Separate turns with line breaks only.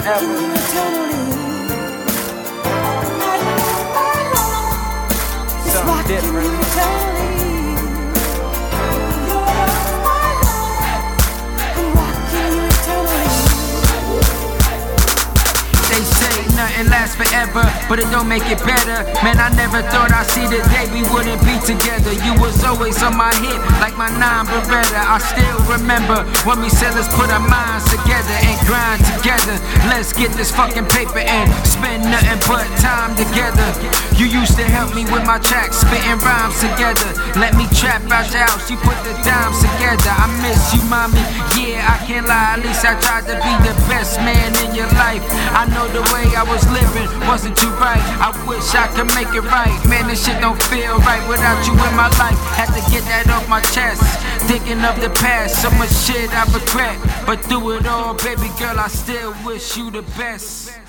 forever. Something different.
They say nothing lasts forever, but it don't make it better. Man, I never thought I'd see the day we wouldn't be together. You was always on my hip, like my 9 Beretta. I still remember when we said let's put our minds together and grind together. Let's get this fucking paper and spend nothing but time together. You used to help me with my tracks, spitting rhymes together. Let me trap out your house, you put the dimes together. I miss you, mommy, yeah, I can't lie. At least I tried to be the best man in your life. I know the way I was living wasn't too right. I wish I could make it right. Man, this shit don't feel right without you in my life. Had to get that off my chest. Thinking of the past, so much shit I regret. But through it all, baby girl, I still wish you the best.